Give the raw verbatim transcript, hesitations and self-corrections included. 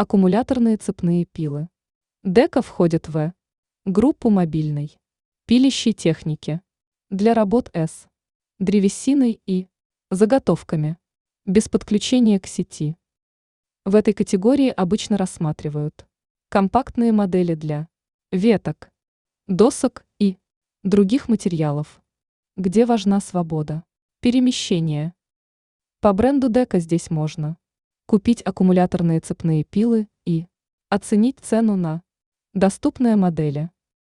Аккумуляторные цепные пилы. Дека входит в группу мобильной пилящей техники для работ с древесиной и заготовками без подключения к сети. В этой категории обычно рассматривают компактные модели для веток, досок и других материалов, где важна свобода перемещения. По бренду Дека здесь можно купить аккумуляторные цепные пилы и оценить цену на доступные модели.